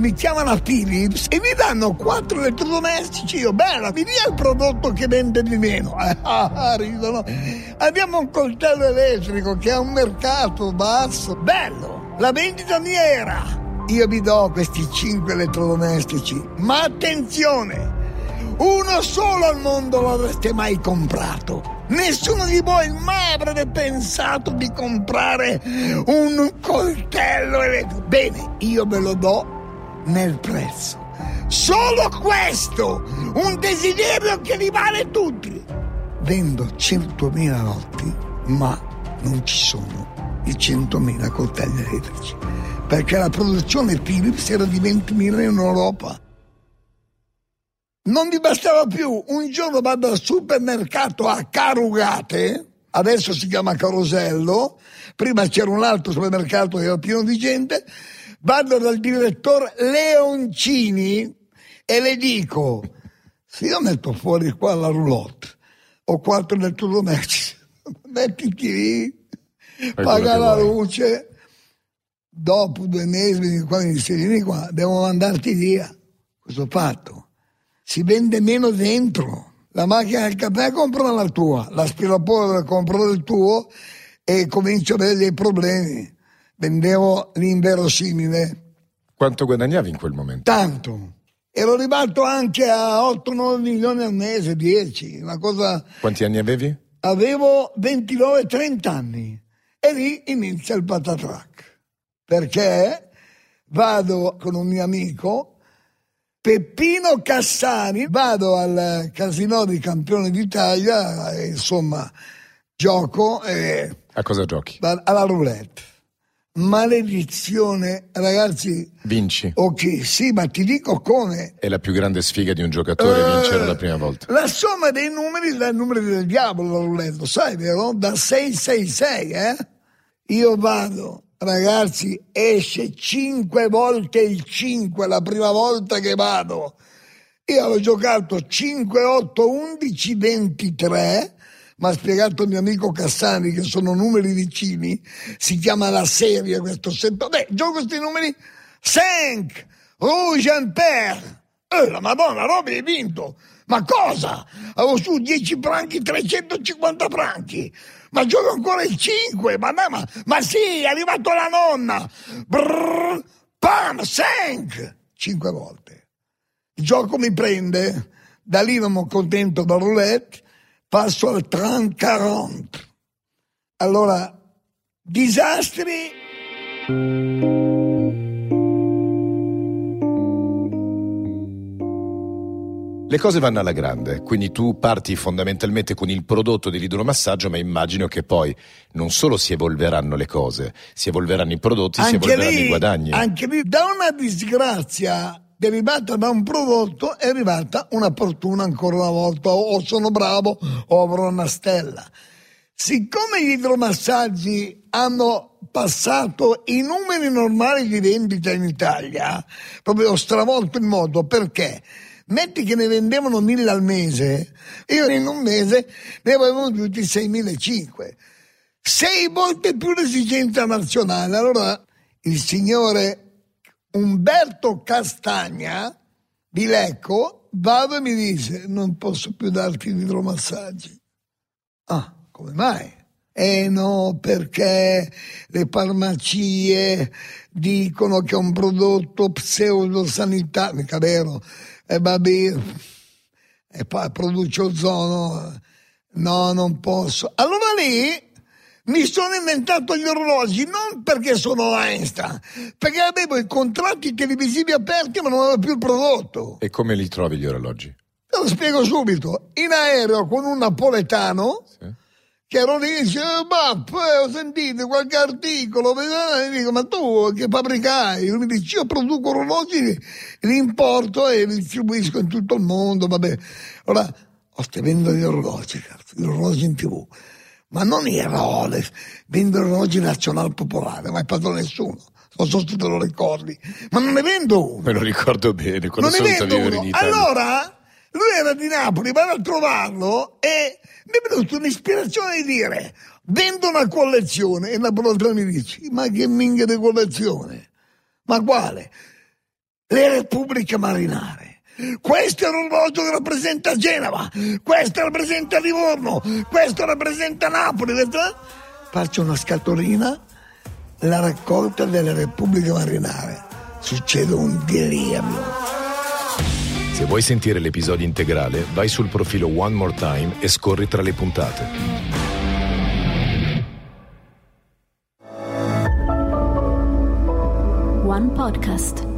mi chiamano a Philips e mi danno 4 elettrodomestici. Io, bella, mi dia il prodotto che vende di meno. Ridono. Abbiamo un coltello elettrico che ha un mercato basso, bello. La vendita mia era: io vi do questi 5 elettrodomestici, ma attenzione, uno solo al mondo lo avreste mai comprato. Nessuno di voi mai avrebbe pensato di comprare un coltello elettrico. Bene, io ve lo do nel prezzo. Solo questo, un desiderio che li vale tutti. Vendo 100.000 lotti, ma non ci sono i 100.000 coltelli elettrici, perché la produzione Philips era di 20.000 in Europa. Non mi bastava più. Un giorno vado al supermercato a Carugate, adesso si chiama Carosello, prima c'era un altro supermercato che era pieno di gente. Vado dal direttore Leoncini e le dico: se io metto fuori qua la roulotte, ho 4 elettrodomestici, mettiti lì, paga la luce. Dopo 2 mesi, quando mi dice: vieni qua, devo mandarti via. Cosa ho fatto? Si vende meno dentro. La macchina del caffè compra la tua, l'aspirapolvere compra il tuo e comincio a avere dei problemi. Vendevo l'inverosimile. Quanto guadagnavi in quel momento? Tanto. Ero arrivato anche a 8-9 milioni al mese, 10. Una cosa... Quanti anni avevi? Avevo 29-30 anni. E lì inizia il patatrac. Perché vado con un mio amico, Peppino Cassani, vado al Casinò di Campione d'Italia, insomma, gioco. A cosa giochi? Alla roulette. Maledizione, ragazzi. Vinci? Ok, sì, ma ti dico come. È la più grande sfiga di un giocatore vincere la prima volta. La somma dei numeri è il numero del diavolo, la roulette, lo sai, vero? Da 666, Io vado. Ragazzi, esce 5 volte il 5 la prima volta che vado. Io avevo giocato 5, 8, 11, 23. Mi ha spiegato il mio amico Cassani che sono numeri vicini. Si chiama la serie questo settore. Gioco questi numeri. 5, rouge and pair. La Madonna, Roby, hai vinto. Ma cosa? Avevo su 10 franchi, 350 franchi. Ma gioco ancora il 5, ma sì, è arrivato la nonna. Brrr, pam, 5 volte. Il gioco mi prende, da lì non mi contento del roulette, passo al 30-40. Allora, disastri. Le cose vanno alla grande, quindi tu parti fondamentalmente con il prodotto dell'idromassaggio, ma immagino che poi non solo si evolveranno le cose, si evolveranno i prodotti, anche si evolveranno i guadagni. Anche lì, da una disgrazia derivata da un prodotto è arrivata una fortuna ancora una volta. O sono bravo o avrò una stella. Siccome gli idromassaggi hanno passato i numeri normali di vendita in Italia, proprio ho stravolto il modo, perché metti che ne vendevano 1.000 al mese, io in un mese ne avevo venduti 6.500, 6 volte più l'esigenza nazionale. Allora il signore Umberto Castagna di Lecco vado e mi dice: non posso più darti gli idromassaggi. Ah, come mai? No, perché le farmacie dicono che è un prodotto pseudosanitario, mica vero. Vabbè, e poi produce ozono, no, non posso. Allora lì mi sono inventato gli orologi, non perché sono Einstein, perché avevo i contratti televisivi aperti ma non avevo più il prodotto. E come li trovi gli orologi? Te lo spiego subito. In aereo con un napoletano, sì, che ero lì, dice: ma ho sentito qualche articolo, e dico: ma tu che fabbrica hai? Lui mi dice: io produco orologi, li importo e li distribuisco in tutto il mondo, vabbè. Ora, stai vendendo gli orologi, cazzo, gli orologi in TV, ma non i Rolex, vendo orologi Nazionale Popolare, non mai fatto nessuno, non so se te lo ricordi, ma non ne vendo uno. Me lo ricordo bene, quando sono venuto a vivere in Italia. Allora, lui era di Napoli, vado a trovarlo e mi è venuta un'ispirazione di dire: vendo una collezione. E il napoletano mi dice: ma che minchia di collezione? Ma quale? le repubbliche marinare. Questo è l'orologio che rappresenta Genova, questo rappresenta Livorno, questo rappresenta Napoli. Faccio una scatolina, la raccolta delle repubbliche marinare. Succede un delirio. Se vuoi sentire l'episodio integrale, vai sul profilo One More Time e scorri tra le puntate. One Podcast.